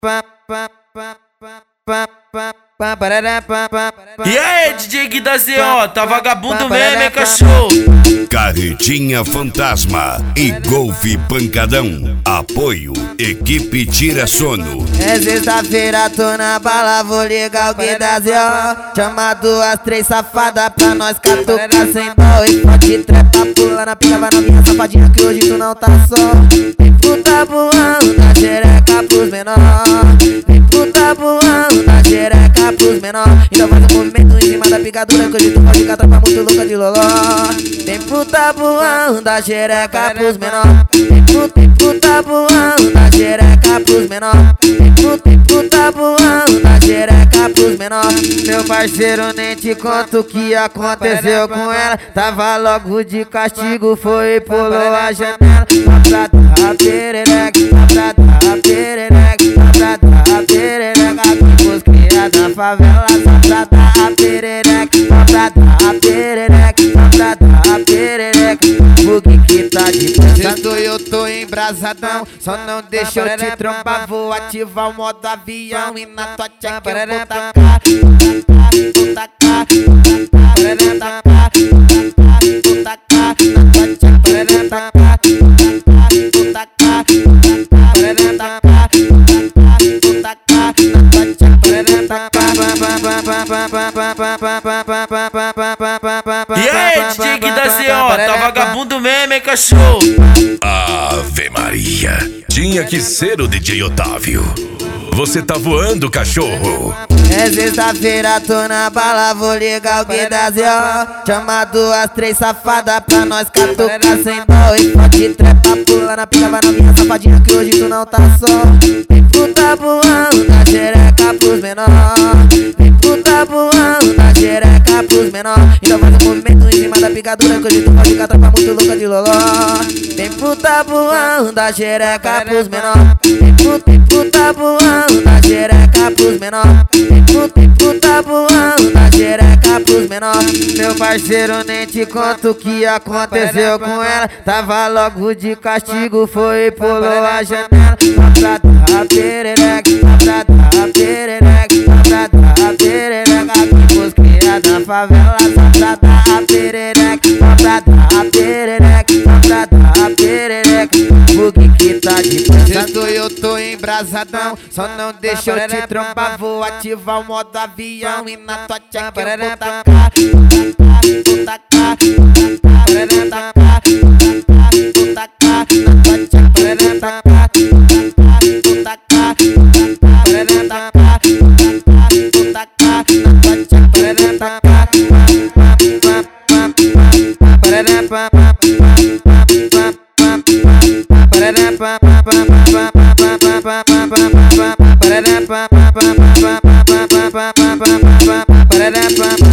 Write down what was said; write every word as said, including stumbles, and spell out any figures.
E aí, D J Gui da Z O, tá vagabundo mesmo, hein, cachorro? Carretinha Fantasma e Golfe Pancadão. Apoio, equipe Tira Sono. É sexta-feira, tô na bala, vou ligar o Gui da Z O. Chama duas, três safadas pra nós catucar sem dó. E pode trepa, pula na pica, vai na minha safadinha que hoje tu não tá só. Vem puta voando na xereca pros menor. Vem puta voando na xereca pros menor. Então faz um movimento em cima da picadura que hoje tu pode catar pra muito louca de loló. Vem puta voando na xereca pros menor. Vem puta, vem puta voando na xereca pros menor. Vem puta, vem puta voando na xereca pros menor. Meu parceiro, nem te conto o que aconteceu com ela. Tava logo de castigo, foi e pulou a janela. Só pra dar a perereca, só pra dar a perereca, só pra dar a perereca. Que pros cria da favela, só pra dar a perereca, só pra dar a perereca, só pra dar a perereca. O que que tá de pensando? Eu tô embrasadão, só não deixa eu te trombar. Vou ativar o modo avião e na tua tcheca eu vou tacar, vou tacar, vou tacar, vou tacar, na tua tcheca eu vou tacar, vou tacar, vou tacar, vou tacar, na tua tcheca eu vou tacar. E aí, D J Gui da Z O, tá vagabundo mesmo, hein, cachorro? Ave Maria, tinha que ser o D J Otávio. Você tá voando, cachorro. É sexta-feira, tô na bala, vou ligar o Gui da Z O. Chama duas, três safadas pra nós catucar sem dó. E pode trepa, pula na pica, vai na minha safadinha que hoje tu não tá só. Vem puta voando na xereca pros menor. Vem puta voando na xereca pros menor. Então faz um movimento em cima da picadura que hoje tu pode catar pra muito louca de loló. Vem puta voando na xereca pros menor. Vem puta, vem puta voando na xereca pros menor. Vem puta, vem puta voando na xereca pros menor. Meu parceiro, nem te conto o que aconteceu com ela. Tava logo de castigo, foi e pulou a janela. Só pra dar a perereca, só pra dar a perereca, só pra dar a perereca. Que pros cria da favela, só pra dar a perereca, só pra dar a perereca, só pra dar a perereca. O que que tá de pensando? Eu tô embrasadão, só não deixa eu te trombar. Vou ativar o modo avião e na tua tcheca eu vou tacar, vou tacar, vou tacar, vou tacar, na tua tcheca eu vou tacar, vou tacar, vou tacar, vou tacar, na tua tcheca eu vou tacar. Ba-da-da-ba